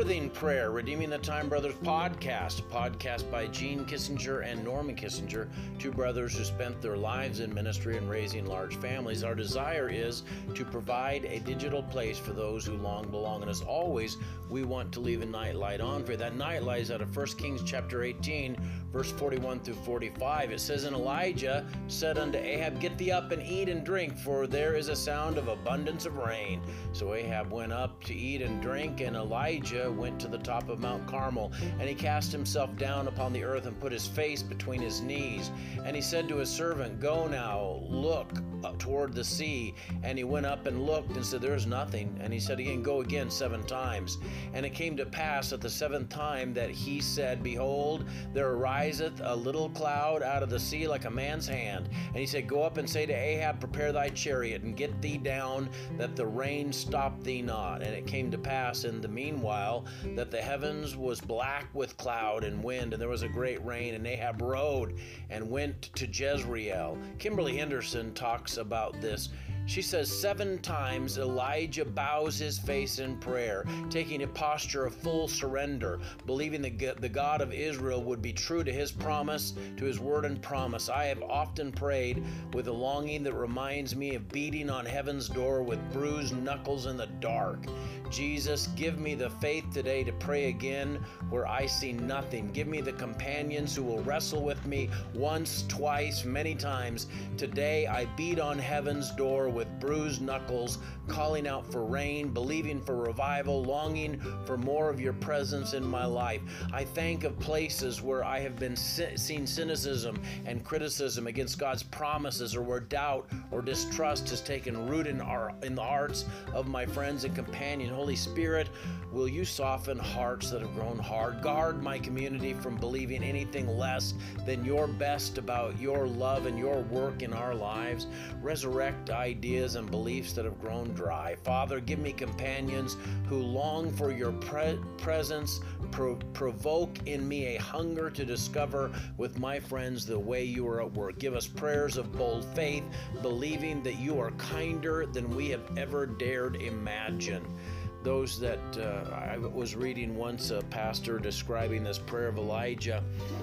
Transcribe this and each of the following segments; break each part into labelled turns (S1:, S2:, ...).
S1: Birthing Prayer, Redeeming the Time Brothers podcast, a podcast by Gene Kissinger and Norman Kissinger, two brothers who spent their lives in ministry and raising large families. Our desire is to provide a digital place for those who long belong. And as always, we want to leave a nightlight on for you. That nightlight is out of 1 Kings chapter 18, verse 41 through 45. It says, "And Elijah said unto Ahab, Get thee up and eat and drink, for there is a sound of abundance of rain. So Ahab went up to eat and drink, and Elijah went to the top of Mount Carmel, and he cast himself down upon the earth and put his face between his knees. And he said to his servant, Go now, look up toward the sea. And he went up and looked and said, There is nothing. And he said again, Go again 7 times. And it came to pass at the 7th time that he said, Behold, there ariseth a little cloud out of the sea like a man's hand. And he said, Go up and say to Ahab, Prepare thy chariot, and get thee down, that the rain stop thee not. And it came to pass in the meanwhile that the heavens was black with cloud and wind, and there was a great rain, and Ahab rode and went to Jezreel." Kimberly Henderson talks about this. She says, 7 times Elijah bows his face in prayer, taking a posture of full surrender, believing that the God of Israel would be true to his promise, to his word and promise. "I have often prayed with a longing that reminds me of beating on heaven's door with bruised knuckles in the dark. Jesus, give me the faith today to pray again where I see nothing. Give me the companions who will wrestle with me once, twice, many times. Today I beat on heaven's door with bruised knuckles, calling out for rain, believing for revival, longing for more of your presence in my life. I think of places where I have been seen cynicism and criticism against God's promises, or where doubt or distrust has taken root in the hearts of my friends and companions. Holy Spirit, will you soften hearts that have grown hard? Guard my community from believing anything less than your best about your love and your work in our lives. Resurrect ideas and beliefs that have grown dry. Father, give me companions who long for your presence. Provoke in me a hunger to discover with my friends the way you are at work. Give us prayers of bold faith, believing that you are kinder than we have ever dared imagine." Those that I was reading once a pastor describing this prayer of Elijah,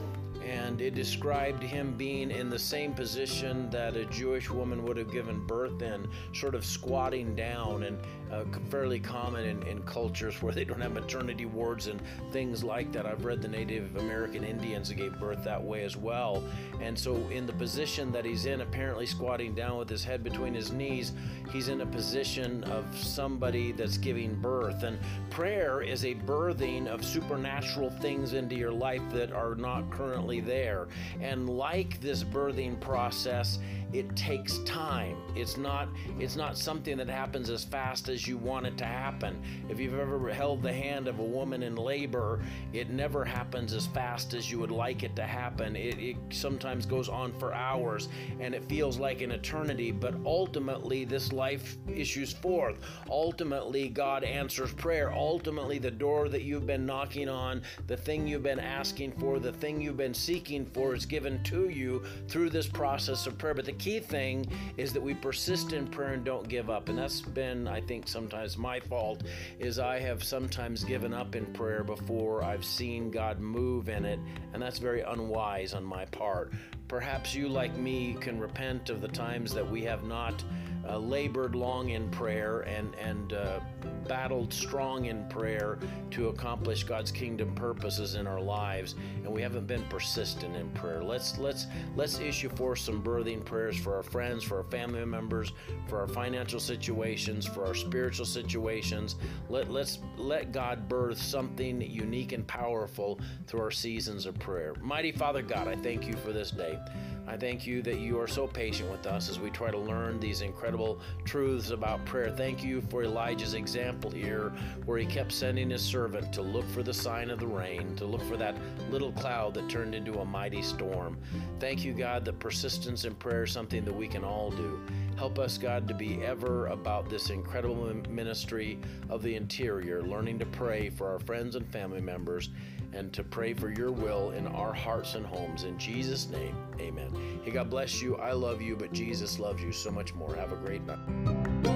S1: and it described him being in the same position that a Jewish woman would have given birth in, sort of squatting down, and fairly common in cultures where they don't have maternity wards and things like that. I've read the Native American Indians that gave birth that way as well. And so in the position that he's in, apparently squatting down with his head between his knees, he's in a position of somebody that's giving birth. And prayer is a birthing of supernatural things into your life that are not currently there. And like this birthing process, it takes time. It's not something that happens as fast as you want it to happen. If you've ever held the hand of a woman in labor, it never happens as fast as you would like it to happen. It sometimes goes on for hours, and it feels like an eternity, but ultimately this life issues forth. Ultimately, God answers prayer. Ultimately, the door that you've been knocking on, the thing you've been asking for, the thing you've been seeking for is given to you through this process of prayer. But the key thing is that we persist in prayer and don't give up. And that's been, I think, sometimes my fault, is I have sometimes given up in prayer before I've seen God move in it, and that's very unwise on my part. Perhaps you, like me, can repent of the times that we have not labored long in prayer and battled strong in prayer to accomplish God's kingdom purposes in our lives, and we haven't been persistent in prayer. Let's issue forth some birthing prayers for our friends, for our family members, for our financial situations, for our spiritual situations. Let's let God birth something unique and powerful through our seasons of prayer. Mighty Father God, I thank you for this day. I thank you that you are so patient with us as we try to learn these incredible truths about prayer. Thank you for Elijah's example here, where he kept sending his servant to look for the sign of the rain, to look for that little cloud that turned into a mighty storm. Thank you, God, that persistence in prayer is something that we can all do. Help us, God, to be ever about this incredible ministry of the interior, learning to pray for our friends and family members, and to pray for your will in our hearts and homes. In Jesus' name, amen. Hey, God bless you. I love you, but Jesus loves you so much more. Have a great night.